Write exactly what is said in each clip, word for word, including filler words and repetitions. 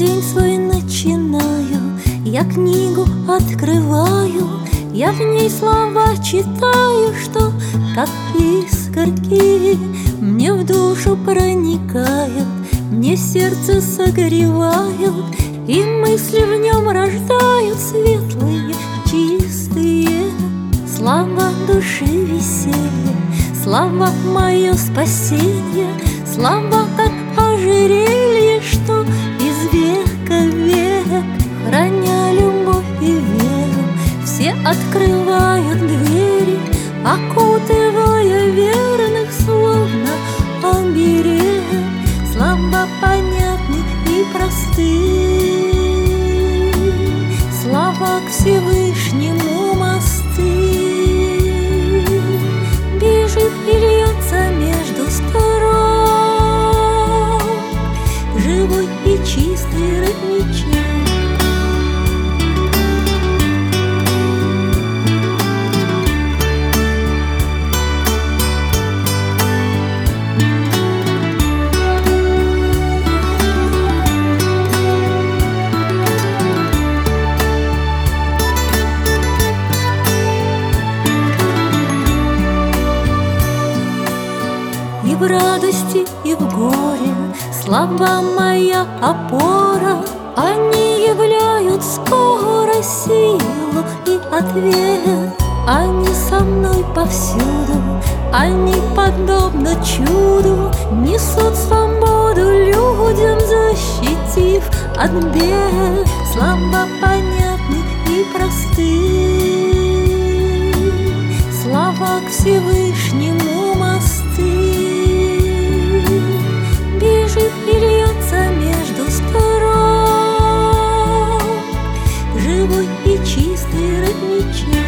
день свой начинаю, я книгу открываю, я в ней слова читаю, что, как искорки, мне в душу проникают, мне сердце согревают, и мысли в нем рождают светлые, чистые. Слава души веселье, слава мое спасение, слава как ожерелье, что из века в век, храня любовь и веру, все открывают двери, окутывая верных словно оберег. Слава понятны и просты, слава к Всевышнему мосты. Бежит и льется между сторон живой и чистый родничок. И в радости, и в горе слава моя опора, они являют скоро силу и ответ. Они со мной повсюду, они подобно чуду несут свободу людям, защитив от бед. Слава понятны и просты, слава к Всевышнему мосты. Бежит и льется между сторон живой и чистый родничок.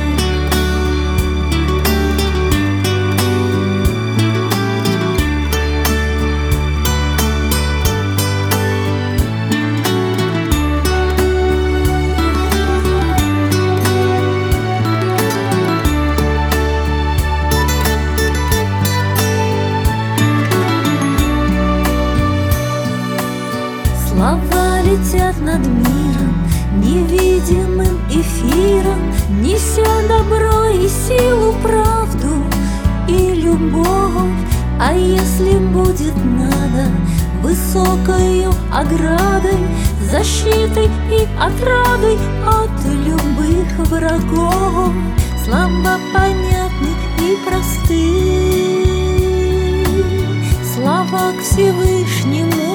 Слова летят над миром, невидимым эфиром, неся добро и силу, правду и любовь. А если будет надо, высокою оградой, защитой и отрадой от любых врагов. Слова понятны и просты, слава к Всевышнему